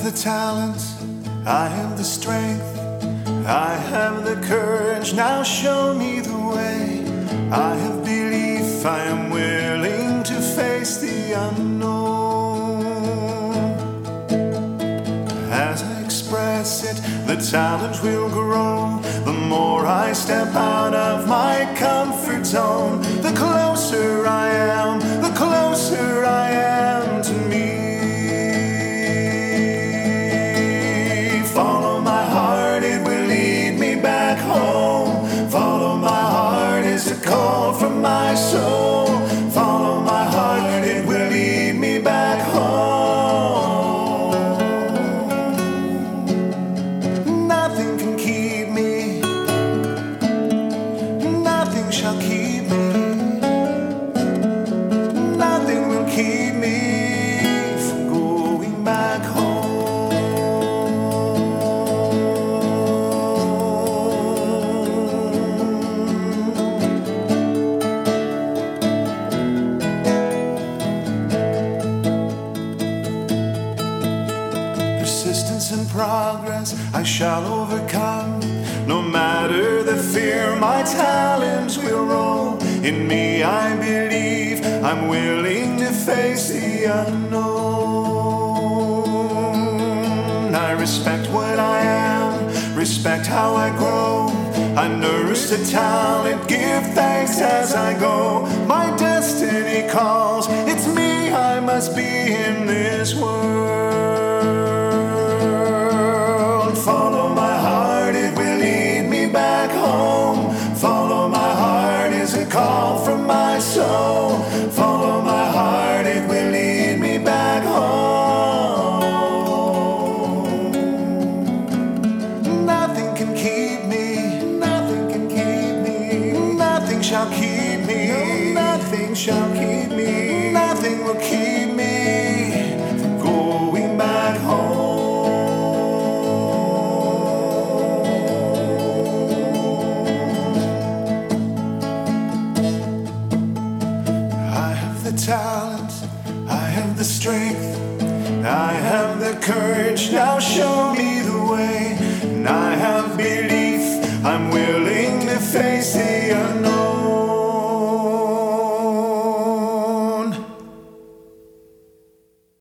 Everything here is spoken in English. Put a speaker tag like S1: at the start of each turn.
S1: have the talent, I have the strength, I have the courage, now show me the way. I have belief, I am willing to face the unknown. As I express it, the talent will grow. The more I step out of my comfort zone, the closer I am, the closer I am to me. Follow my heart, it will lead me back home. Follow my heart is a call from my soul. Follow my heart, it will lead me back home. Nothing can keep me, nothing shall keep me, nothing will keep me from going back home. Persistence and progress I shall overcome. No matter the fear, my talents will roll. In me I believe, I'm willing to face the unknown. I respect what I am, respect how I grow. I nourish the talent, give thanks as I go. My destiny calls, it's me I must be in this world. Follow my heart, it will lead me back home. Follow my heart is a call from my soul. Follow my heart, it will lead me back home. Nothing can keep me, nothing can keep me, nothing shall keep me, nothing shall keep me, nothing will keep me from going back home. I have the talent, I have the strength, I have the courage, now show me the way. And I have belief, I'm willing to face the unknown.